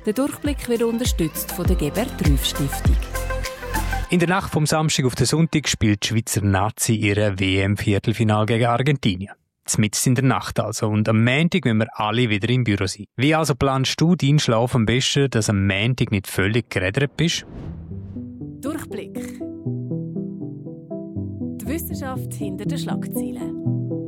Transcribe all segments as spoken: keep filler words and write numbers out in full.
Der Durchblick wird unterstützt von der Gebert-Trüff-Stiftung. In der Nacht vom Samstag auf den Sonntag spielt die Schweizer Nazi ihre W M-Viertelfinale gegen Argentinien. Mitten in der Nacht also. Und am Montag müssen wir alle wieder im Büro sein. Wie also planst du deinen Schlaf am besten, dass am Montag nicht völlig gerädert bist? Durchblick. Die Wissenschaft hinter den Schlagzeilen.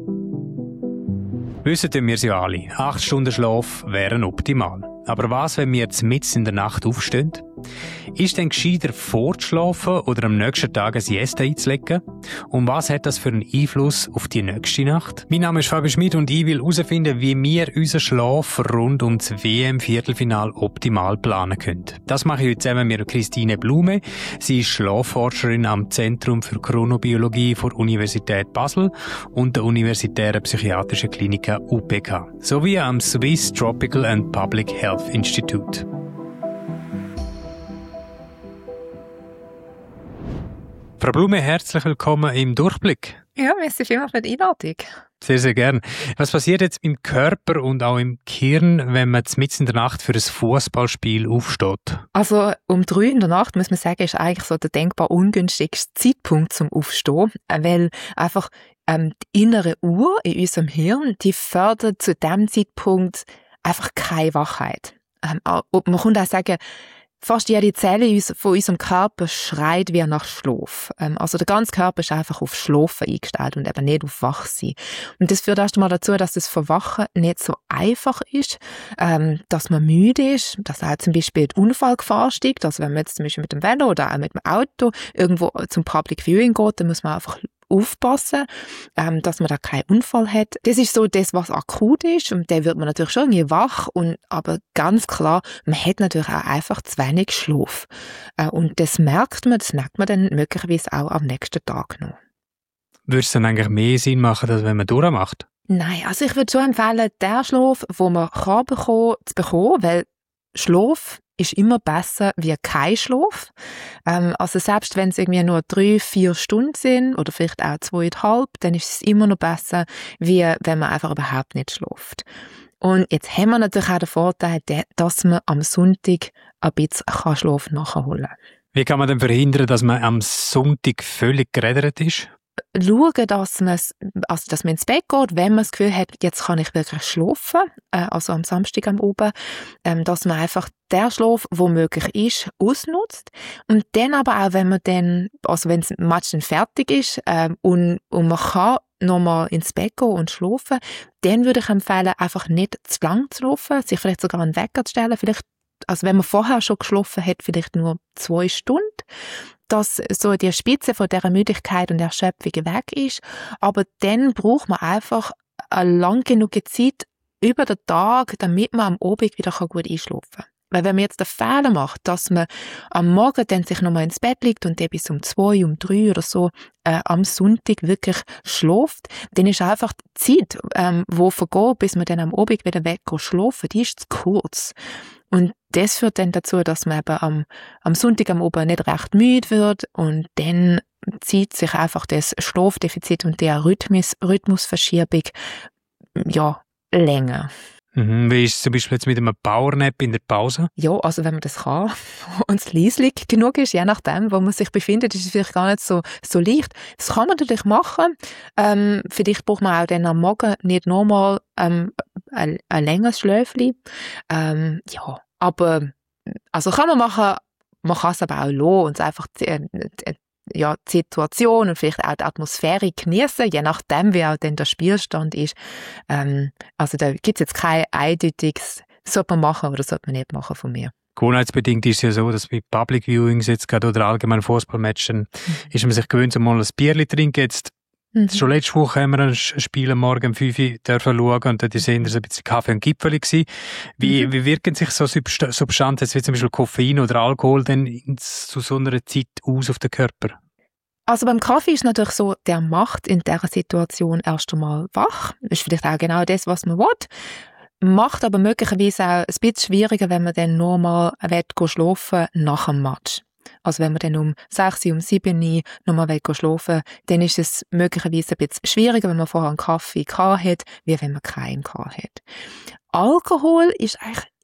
Wissen wir es ja alle, acht Stunden Schlaf wären optimal. Aber was, wenn wir jetzt mitten in der Nacht aufstehen? Ist denn gescheiter vorzuschlafen oder am nächsten Tag ein Siesta einzulegen? Und was hat das für einen Einfluss auf die nächste Nacht? Mein Name ist Fabi Schmid und ich will herausfinden, wie wir unseren Schlaf rund um das W M-Viertelfinale optimal planen können. Das mache ich heute zusammen mit Christine Blume. Sie ist Schlafforscherin am Zentrum für Chronobiologie der Universität Basel und der Universitären Psychiatrischen Klinik U P K sowie am Swiss Tropical and Public Health Institute. Frau Blume, herzlich willkommen im Durchblick. Ja, merci vielmals für die Einladung. Sehr, sehr gern. Was passiert jetzt im Körper und auch im Gehirn, wenn man mitten in der Nacht für ein Fußballspiel aufsteht? Also um drei in der Nacht, muss man sagen, ist eigentlich so der denkbar ungünstigste Zeitpunkt zum Aufstehen, weil einfach ähm, die innere Uhr in unserem Hirn, die fördert zu diesem Zeitpunkt einfach keine Wachheit. Ähm, man kann auch sagen, fast jede Zelle von unserem Körper schreit wie nach Schlaf. Also der ganze Körper ist einfach auf Schlafen eingestellt und eben nicht auf Wachsein. Und das führt erst einmal dazu, dass das Verwachen nicht so einfach ist, dass man müde ist, dass auch zum Beispiel die Unfallgefahr steigt. Also wenn man jetzt zum Beispiel mit dem Velo oder auch mit dem Auto irgendwo zum Public Viewing geht, dann muss man einfach aufpassen, ähm, dass man da keinen Unfall hat. Das ist so das, was akut ist, und dann wird man natürlich schon irgendwie wach, und, aber ganz klar, man hat natürlich auch einfach zu wenig Schlaf. Äh, und das merkt man, das merkt man dann möglicherweise auch am nächsten Tag noch. Würde es dann eigentlich mehr Sinn machen, als wenn man durchmacht? Nein, also ich würde schon empfehlen, den Schlaf, den man kann bekommen, zu bekommen, weil Schlaf ist immer besser wie kein Schlaf. Ähm, also selbst wenn es irgendwie nur drei, vier Stunden sind oder vielleicht auch zweieinhalb, dann ist es immer noch besser, wie wenn man einfach überhaupt nicht schläft. Und jetzt haben wir natürlich auch den Vorteil, dass man am Sonntag ein bisschen Schlaf nachholen kann. Wie kann man denn verhindern, dass man am Sonntag völlig gerädert ist? Schauen, dass man, also dass man ins Bett geht, wenn man das Gefühl hat, jetzt kann ich wirklich schlafen, äh, also am Samstag am Abend, ähm, dass man einfach den Schlaf, der möglich ist, ausnutzt. Und dann aber auch, wenn man dann, also wenn das Match dann fertig ist ähm, und, und man kann nochmal ins Bett gehen und schlafen, dann würde ich empfehlen, einfach nicht zu lang zu schlafen, sich vielleicht sogar einen Wecker zu stellen, vielleicht, also wenn man vorher schon geschlafen hat, vielleicht nur zwei Stunden, dass so die Spitze von dieser Müdigkeit und Erschöpfung weg ist. Aber dann braucht man einfach eine lang genug Zeit über den Tag, damit man am Abend wieder gut einschlafen kann. Weil wenn man jetzt den Fehler macht, dass man am Morgen dann sich nochmal ins Bett liegt und dann bis um zwei, um drei oder so äh, am Sonntag wirklich schläft, dann ist einfach die Zeit, ähm, die vergeht, bis man dann am Abend wieder weggeht schlafen, die ist zu kurz. Und das führt dann dazu, dass man eben am, am Sonntag am Abend nicht recht müde wird, und dann zieht sich einfach das Schlafdefizit und die Rhythmus, Rhythmusverschiebung ja, länger. Mhm. Wie ist es zum Beispiel jetzt mit einem Powernap in der Pause? Ja, also wenn man das kann und es leislich genug ist, je nachdem, wo man sich befindet, ist es vielleicht gar nicht so, so leicht. Das kann man natürlich machen. Ähm, vielleicht braucht man auch dann am Morgen nicht nochmal ähm, ein, ein längeres Schläfchen. Ähm, ja, aber also kann man machen, man kann es aber auch lassen und einfach äh, äh, ja, die Situation und vielleicht auch die Atmosphäre genießen, je nachdem, wie auch dann der Spielstand ist. Ähm, also da gibt es jetzt kein eindeutiges, sollte man machen oder sollte man nicht machen von mir. Gewohnheitsbedingt ist es ja so, dass bei Public Viewings jetzt gerade oder allgemein Fußballmatchen mhm. ist man sich gewöhnt, mal ein Bierchen trinken. Jetzt mhm. schon letzte Woche haben wir ein Spiel am Morgen um fünf Uhr dürfen schauen und dort waren es ein bisschen Kaffee und Gipfeli gewesen. Wie, mhm. wie wirken sich so Substanzen wie zum Beispiel Koffein oder Alkohol denn zu so einer Zeit aus auf den Körper? Also beim Kaffee ist es natürlich so, der macht in dieser Situation erst einmal wach. Das ist vielleicht auch genau das, was man will. Macht aber möglicherweise auch ein bisschen schwieriger, wenn man dann nur mal schlafen will nach dem Match. Also wenn man dann um sechs Uhr, um sieben Uhr nochmal schlafen will, dann ist es möglicherweise ein bisschen schwieriger, wenn man vorher einen Kaffee gehabt hat, wie wenn man keinen gehabt hat. Alkohol ist eigentlich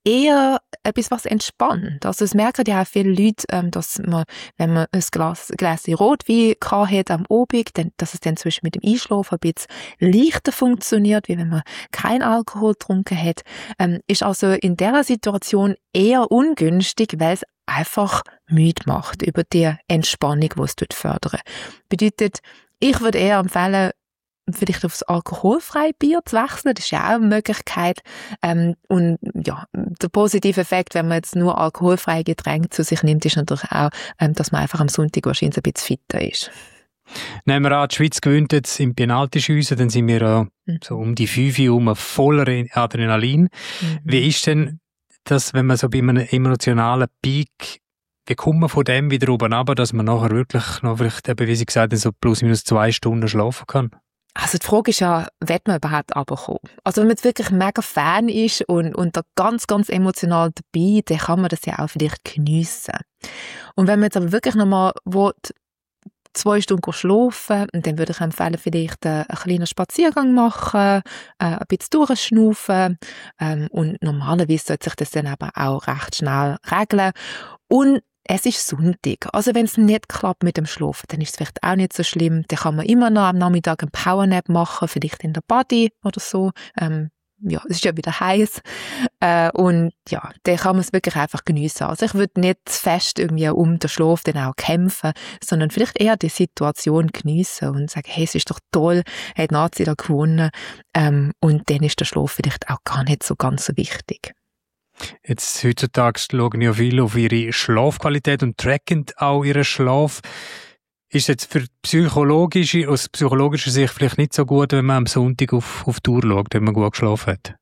eher etwas, was entspannt. Also es merken ja auch viele Leute, ähm, dass man, wenn man ein Glas, Gläschen Rotwein hat am Abend, dann, dass es dann zwischen mit dem Einschlafen ein bisschen leichter funktioniert, wie wenn man keinen Alkohol getrunken hat. Ähm, ist also in dieser Situation eher ungünstig, weil es einfach müde macht über die Entspannung, die es fördern. Bedeutet, ich würde eher empfehlen, vielleicht aufs alkoholfreie Bier zu wechseln. Das ist ja auch eine Möglichkeit. Ähm, und ja, der positive Effekt, wenn man jetzt nur alkoholfreie Getränke zu sich nimmt, ist natürlich auch, ähm, dass man einfach am Sonntag wahrscheinlich ein bisschen fitter ist. Nehmen wir an, die Schweiz gewinnt jetzt im Penaltyschiessen, dann sind wir ja mhm. so um die fünf Uhr um voller Adrenalin. Mhm. Wie ist denn das, wenn man so bei einem emotionalen Peak, wie kommt man von dem wieder oben runter, dass man nachher wirklich noch vielleicht, eben, wie Sie gesagt haben, so plus minus zwei Stunden schlafen kann? Also die Frage ist ja, wird man überhaupt runterkommen? Also wenn man jetzt wirklich mega Fan ist und, und da ganz, ganz emotional dabei, dann kann man das ja auch vielleicht geniessen. Und wenn man jetzt aber wirklich nochmal zwei Stunden schlafen, dann würde ich empfehlen, vielleicht einen kleinen Spaziergang machen, äh, ein bisschen durchschnaufen, ähm, und normalerweise sollte sich das dann aber auch recht schnell regeln. Und es ist Sonntag. Also wenn es nicht klappt mit dem Schlafen, dann ist es vielleicht auch nicht so schlimm. Dann kann man immer noch am Nachmittag einen Powernap machen, vielleicht in der Body oder so. Ähm, ja, es ist ja wieder heiß. Äh, und ja, dann kann man es wirklich einfach geniessen. Also ich würde nicht fest irgendwie um den Schlaf dann auch kämpfen, sondern vielleicht eher die Situation geniessen und sagen, hey, es ist doch toll, hat die Nazi da gewonnen. Ähm, und dann ist der Schlaf vielleicht auch gar nicht so ganz so wichtig. Jetzt heutzutage schauen ja viele auf ihre Schlafqualität und tracken auch ihren Schlaf. Ist jetzt für psychologische, aus psychologischer Sicht vielleicht nicht so gut, wenn man am Sonntag auf, auf die Uhr schaut, wenn man gut geschlafen hat?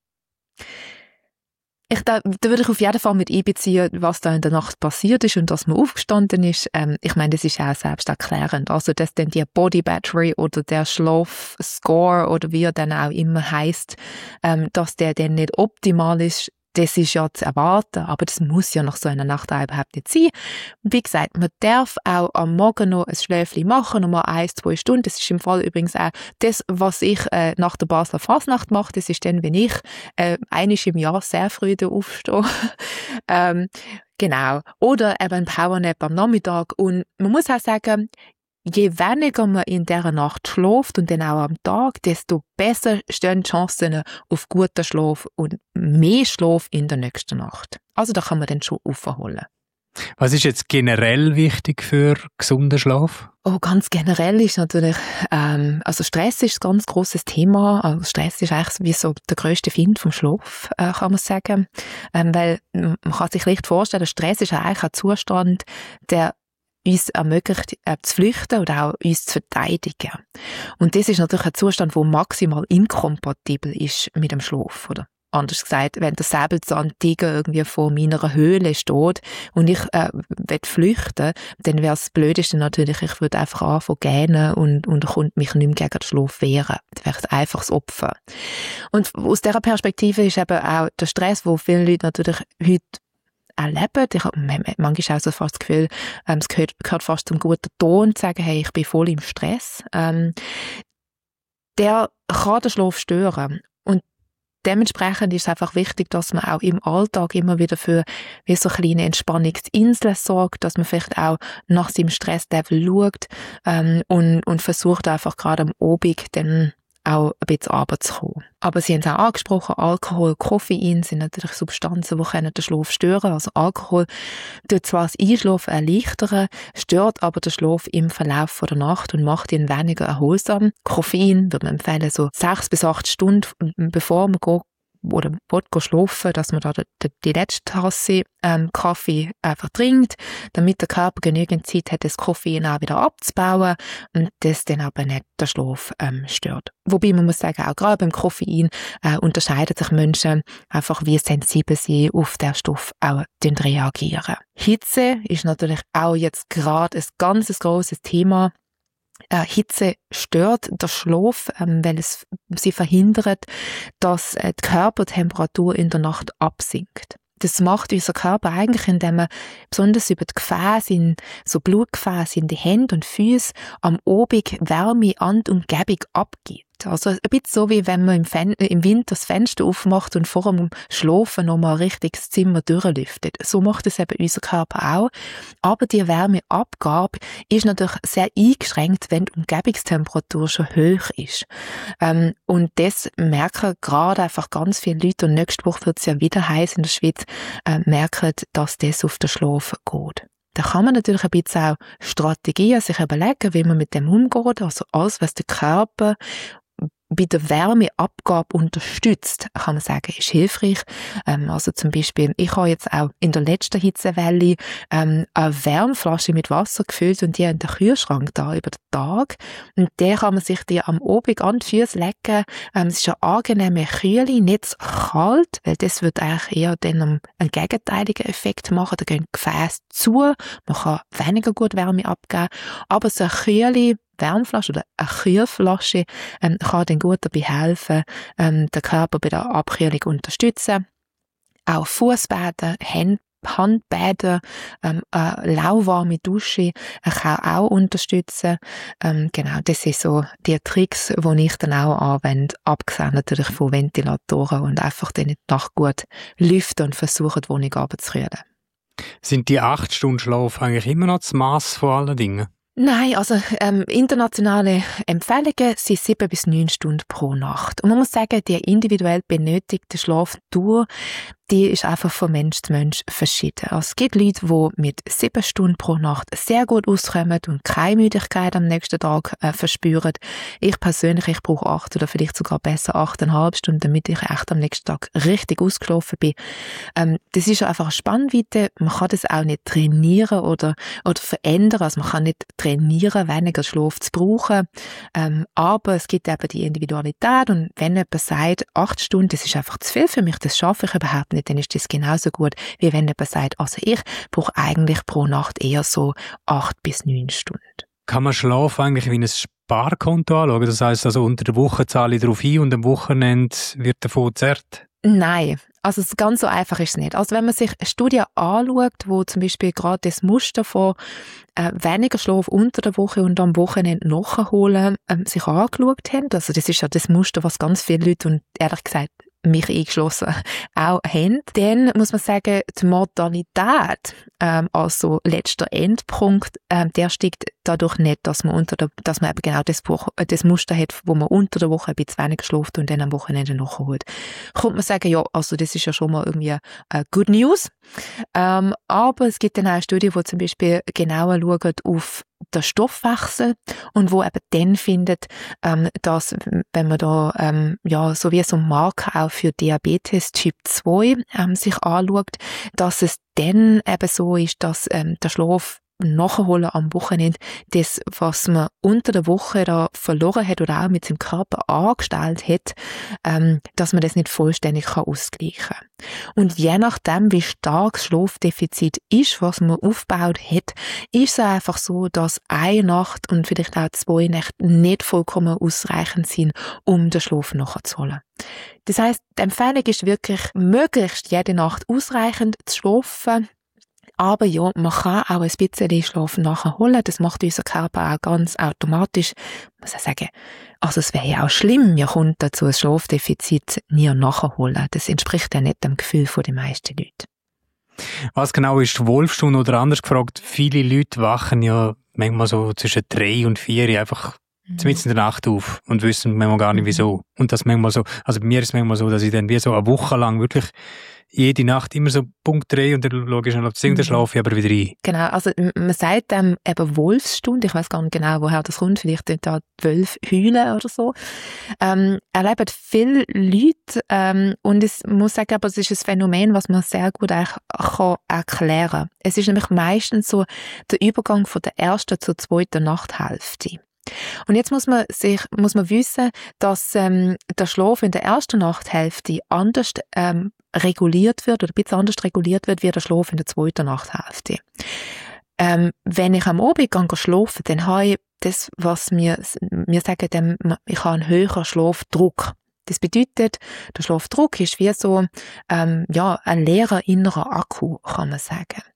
Ich, da, da würde ich auf jeden Fall mit einbeziehen, was da in der Nacht passiert ist und dass man aufgestanden ist. Ähm, ich meine, das ist auch selbsterklärend. Also, dass dann die Body Battery oder der Schlafscore oder wie er dann auch immer heisst, ähm, dass der dann nicht optimal ist, das ist ja zu erwarten, aber das muss ja nach so einer Nacht auch überhaupt nicht sein. Wie gesagt, man darf auch am Morgen noch ein Schläfchen machen, nochmal ein, zwei Stunden. Das ist im Fall übrigens auch das, was ich äh, nach der Basler Fasnacht mache. Das ist dann, wenn ich äh, einmal im Jahr sehr früh aufstehe. ähm, genau. Oder eben ein Powernap am Nachmittag. Und man muss auch sagen, je weniger man in dieser Nacht schläft und dann auch am Tag, desto besser stehen die Chancen auf guten Schlaf und mehr Schlaf in der nächsten Nacht. Also da kann man dann schon aufholen. Was ist jetzt generell wichtig für gesunden Schlaf? Oh, ganz generell ist natürlich, ähm, also Stress ist ein ganz grosses Thema. Also Stress ist eigentlich wie so der grösste Feind vom Schlaf, äh, kann man sagen. Ähm, weil man kann sich leicht vorstellen, Stress ist eigentlich ein Zustand, der uns ermöglicht, äh, zu flüchten oder auch uns zu verteidigen. Und das ist natürlich ein Zustand, der maximal inkompatibel ist mit dem Schlaf, oder? Anders gesagt, wenn der Säbelzahntiger irgendwie vor meiner Höhle steht und ich äh, will flüchten, dann wäre es das Blödeste natürlich, ich würde einfach anfangen gähnen und, und er kommt mich nicht mehr gegen den Schlaf wehren. Das wäre einfach das Opfer. Und aus dieser Perspektive ist eben auch der Stress, wo viele Leute natürlich heute erleben. Ich habe manchmal auch so fast das Gefühl, ähm, es gehört, gehört fast zum guten Ton, zu sagen, hey, ich bin voll im Stress. Ähm, der kann den Schlaf stören. Und dementsprechend ist es einfach wichtig, dass man auch im Alltag immer wieder für wie so kleine Entspannungsinseln sorgt, dass man vielleicht auch nach seinem Stresslevel schaut ähm, und, und versucht einfach gerade am Abend dann auch ein bisschen runterzukommen. Aber Sie haben es auch angesprochen, Alkohol, Koffein sind natürlich Substanzen, die können den Schlaf stören. Also Alkohol tut zwar das Einschlafen erleichtern, stört aber den Schlaf im Verlauf der Nacht und macht ihn weniger erholsam. Koffein würde man empfehlen, so sechs bis acht Stunden bevor man geht, oder will schlafen, dass man da die, die letzte Tasse ähm, Kaffee einfach trinkt, damit der Körper genügend Zeit hat, das Koffein auch wieder abzubauen und das dann aber nicht den Schlaf ähm, stört. Wobei man muss sagen, auch gerade beim Koffein äh, unterscheiden sich Menschen einfach, wie sensibel sie auf den Stoff auch reagieren. Hitze ist natürlich auch jetzt gerade ein ganz grosses Thema. Äh, Hitze stört den Schlaf, ähm, weil es sie verhindert, dass äh, die Körpertemperatur in der Nacht absinkt. Das macht unser Körper eigentlich, indem man besonders über die Gefäße, in, so Blutgefäße in die Hände und Füße am Abend Wärme an die Umgebung abgibt. Also ein bisschen so, wie wenn man im, Fen- im Winter das Fenster aufmacht und vor dem Schlafen nochmal richtig das Zimmer durchlüftet. So macht es eben unser Körper auch. Aber die Wärmeabgabe ist natürlich sehr eingeschränkt, wenn die Umgebungstemperatur schon hoch ist. Ähm, und das merken gerade einfach ganz viele Leute, und nächste Woche wird es ja wieder heiß in der Schweiz, äh, merken, dass das auf den Schlaf geht. Da kann man natürlich ein bisschen auch Strategien sich überlegen, wie man mit dem umgeht. Also alles, was der Körper bei der Wärmeabgabe unterstützt, kann man sagen, ist hilfreich. Ähm, also zum Beispiel, ich habe jetzt auch in der letzten Hitzewelle ähm, eine Wärmflasche mit Wasser gefüllt und die in den Kühlschrank da über den Tag. Und der kann man sich die am Abend an die Füße legen. Ähm, es ist eine angenehme Kühle, nicht zu kalt, weil das wird eigentlich eher dann einen, einen gegenteiligen Effekt machen. Da gehen die Gefäße zu, man kann weniger gut Wärme abgeben. Aber so eine Kühle, Wärmflasche oder eine Kühlflasche ähm, kann dann gut dabei helfen, ähm, den Körper bei der Abkühlung unterstützen. Auch Fußbäder, Hand, Handbäder, ähm, eine lauwarme Dusche äh, kann auch unterstützen. Ähm, genau, das sind so die Tricks, die ich dann auch anwende, abgesehen natürlich von Ventilatoren und einfach dann in der Nacht gut lüften und versuchen, die Wohnung runterzukühlen. Sind die acht Stunden Schlaf eigentlich immer noch das Mass von allen Dingen? Nein, also ähm, internationale Empfehlungen sind sieben bis neun Stunden pro Nacht. Und man muss sagen, die individuell benötigte Schlafdauer, die ist einfach von Mensch zu Mensch verschieden. Also es gibt Leute, die mit sieben Stunden pro Nacht sehr gut auskommen und keine Müdigkeit am nächsten Tag äh, verspüren. Ich persönlich, ich brauche acht oder vielleicht sogar besser achteinhalb Stunden, damit ich echt am nächsten Tag richtig ausgeschlafen bin. Ähm, das ist einfach eine Spannweite. Man kann das auch nicht trainieren oder, oder verändern. Also man kann nicht trainieren, weniger Schlaf zu brauchen. Ähm, aber es gibt eben die Individualität, und wenn jemand sagt, acht Stunden, das ist einfach zu viel für mich, das schaffe ich überhaupt nicht, dann ist das genauso gut, wie wenn jemand sagt, also ich brauche eigentlich pro Nacht eher so acht bis neun Stunden. Kann man Schlaf eigentlich wie ein Sparkonto anschauen? Das heisst, also unter der Woche zahle ich darauf ein und am Wochenende wird davon gezerrt? Nein, also ganz so einfach ist es nicht. Also wenn man sich Studien anschaut, wo zum Beispiel gerade das Muster von äh, weniger Schlaf unter der Woche und am Wochenende nachholen ähm, sich angeschaut haben, also das ist ja das Muster, was ganz viele Leute, und ehrlich gesagt mich eingeschlossen, auch haben, dann muss man sagen, die Mortalität, ähm, also letzter Endpunkt, ähm, der steigt dadurch nicht, dass man unter der, dass man eben genau das, das Muster hat, wo man unter der Woche ein bisschen weniger schläft und dann am Wochenende nachholt. Kommt man sagen, ja, also das ist ja schon mal irgendwie äh, Good News. Ähm, aber es gibt dann auch Studien, die zum Beispiel genauer schauen auf den Stoffwechsel und wo eben dann findet, ähm, dass, wenn man da ähm, ja so wie so ein Marker auch für Diabetes Typ zwei ähm, sich anschaut, dass es dann eben so ist, dass ähm, der Schlaf nachholen am Wochenende, das, was man unter der Woche da verloren hat oder auch mit seinem Körper angestellt hat, ähm, dass man das nicht vollständig kann ausgleichen kann. Und je nachdem, wie stark das Schlafdefizit ist, was man aufgebaut hat, ist es einfach so, dass eine Nacht und vielleicht auch zwei Nächte nicht vollkommen ausreichend sind, um den Schlaf nachzuholen. Das heisst, die Empfehlung ist wirklich, möglichst jede Nacht ausreichend zu schlafen. Aber ja, man kann auch ein bisschen Schlaf nachholen. Das macht unser Körper auch ganz automatisch. Ich muss auch sagen, also es wäre ja auch schlimm, mir kommt dazu ein Schlafdefizit nie nachholen. Das entspricht ja nicht dem Gefühl der meisten Leute. Was genau ist die Wolfstunde? Oder anders gefragt, viele Leute wachen ja manchmal so zwischen drei und vier einfach mhm. mitten in der Nacht auf und wissen manchmal gar nicht wieso. Und das manchmal so, also bei mir ist es manchmal so, dass ich dann wie so eine Woche lang wirklich jede Nacht immer so Punkt drei und dann schaue ich schnell auf die Sing, dann schlafe ich aber wieder ein. Genau, also man sagt ähm, eben Wolfsstunde, ich weiß gar nicht genau, woher das kommt, vielleicht da zwölf heulen oder so. Ähm, erleben viele Leute ähm, und ich muss sagen, aber es ist ein Phänomen, was man sehr gut eigentlich kann erklären kann. Es ist nämlich meistens so der Übergang von der ersten zur zweiten Nachthälfte. Und jetzt muss man sich, muss man wissen, dass ähm, der Schlaf in der ersten Nachthälfte anders ähm, reguliert wird oder ein bisschen anders reguliert wird wie der Schlaf in der zweiten Nachthälfte. Ähm, wenn ich am Abend gehe schlafen, dann habe ich das, was wir, wir sagen, dem, ich habe einen höheren Schlafdruck. Das bedeutet, der Schlafdruck ist wie so ähm, ja, ein leerer innerer Akku, kann man sagen.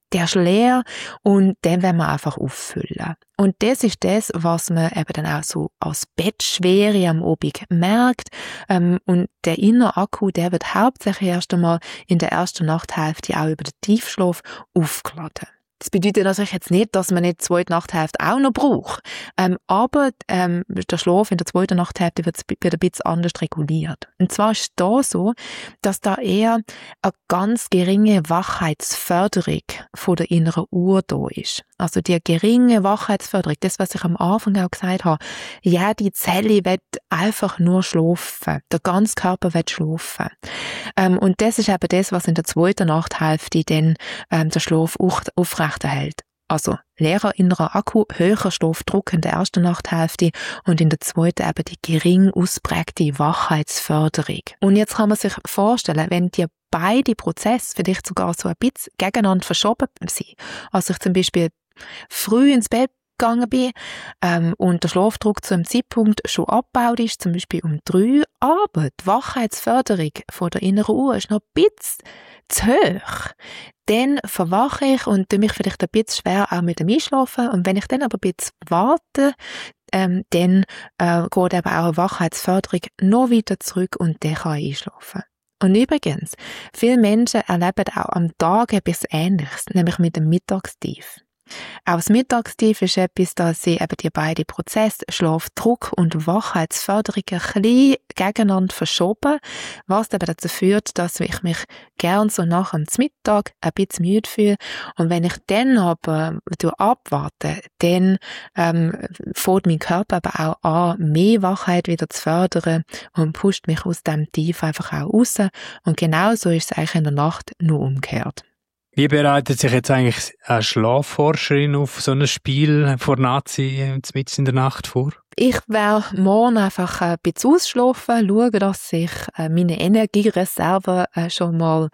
der ist leer und den wollen wir einfach auffüllen. Und das ist das, was man eben dann auch so als Bettschwere am Abend merkt. Ähm, und der innere Akku, der wird hauptsächlich erst einmal in der ersten Nachthälfte auch über den Tiefschlaf aufgeladen. Das bedeutet natürlich jetzt nicht, dass man nicht die zweite Nachthälfte auch noch braucht. Ähm, aber ähm, der Schlaf in der zweiten Nachthälfte wird, wird ein bisschen anders reguliert. Und zwar ist es da so, dass da eher eine ganz geringe Wachheitsförderung von der inneren Uhr da ist. Also die geringe Wachheitsförderung, das, was ich am Anfang auch gesagt habe, ja, die Zelle will einfach nur schlafen. Der ganze Körper will schlafen. Ähm, und das ist eben das, was in der zweiten Nachthälfte dann ähm, der Schlaf aufrechterhält. Also leerer innerer Akku, höherer Schlafdruck in der ersten Nachthälfte und in der zweiten eben die gering ausprägte Wachheitsförderung. Und jetzt kann man sich vorstellen, wenn die beide Prozesse vielleicht sogar so ein bisschen gegeneinander verschoben sind, also ich zum Beispiel früh ins Bett gegangen bin ähm, und der Schlafdruck zu einem Zeitpunkt schon abgebaut ist, zum Beispiel um drei, aber die Wachheitsförderung von der inneren Uhr ist noch ein bisschen zu hoch. Dann verwache ich und tue mich vielleicht ein bisschen schwer auch mit dem Einschlafen. Und wenn ich dann aber ein bisschen warte, ähm, dann äh, geht eben auch eine Wachheitsförderung noch weiter zurück und dann kann ich einschlafen. Und übrigens, viele Menschen erleben auch am Tag etwas Ähnliches, nämlich mit dem Mittagstief. Auch das Mittagstief ist etwas, da sie eben die beiden Prozesse, Schlafdruck und Wachheitsförderung, ein bisschen gegeneinander verschoben, was eben dazu führt, dass ich mich gern so nach dem Mittag ein bisschen müde fühle. Und wenn ich dann aber abwarte, dann ähm, fängt mein Körper aber auch an, mehr Wachheit wieder zu fördern und pusht mich aus dem Tief einfach auch raus. Und genauso ist es eigentlich in der Nacht nur umgekehrt. Wie bereitet sich jetzt eigentlich eine Schlafforscherin auf so ein Spiel vor Nazi mitten in der Nacht vor? Ich werde morgen einfach ein bisschen ausschlafen, schauen, dass ich meine Energiereserven schon mal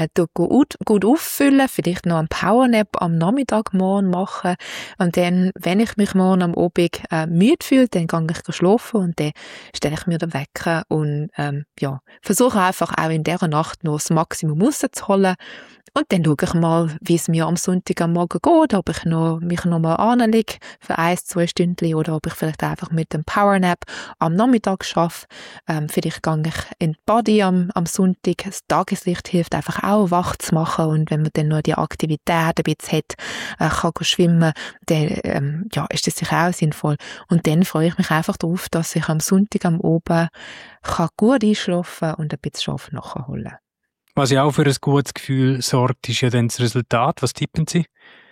gut, gut auffüllen, vielleicht noch einen Powernap am Nachmittag morgen machen und dann, wenn ich mich morgen am Abend müde fühle, dann gehe ich schlafen und dann stelle ich mir den Wecker und ähm, ja, versuche einfach auch in dieser Nacht noch das Maximum rauszuholen. Und dann schaue ich mal, wie es mir am Sonntag am Morgen geht, ob ich noch, mich noch mal anlege für ein, zwei Stündchen oder ob ich vielleicht einfach mit dem Powernap am Nachmittag schaffe. Ähm, vielleicht gehe ich in die Body am, am Sonntag. Das Tageslicht hilft einfach auch, wach zu machen. Und wenn man dann noch die Aktivität ein bisschen hat, äh, kann schwimmen, dann ähm, ja, ist das sicher auch sinnvoll. Und dann freue ich mich einfach darauf, dass ich am Sonntag am Abend kann gut einschlafen und ein bisschen Schlaf nachholen. Was ja auch für ein gutes Gefühl sorgt, ist ja dann das Resultat. Was tippen Sie?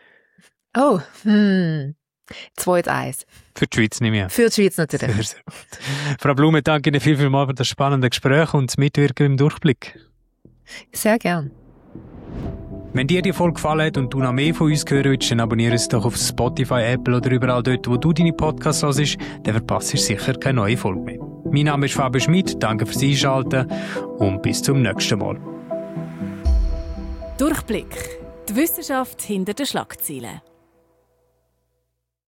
Oh, hm. zwei zu eins. Für die Schweiz nicht mehr. Für die Schweiz natürlich. Sehr, sehr gut. Frau Blume, danke Ihnen viel, viel mal für das spannende Gespräch und das Mitwirken im Durchblick. Sehr gern. Wenn dir die Folge gefallen hat und du noch mehr von uns hören willst, dann abonniere es doch auf Spotify, Apple oder überall dort, wo du deine Podcasts hörst, dann verpasst du sicher keine neue Folge mehr. Mein Name ist Fabio Schmidt, danke fürs Einschalten und bis zum nächsten Mal. Durchblick. Die Wissenschaft hinter den Schlagzeilen.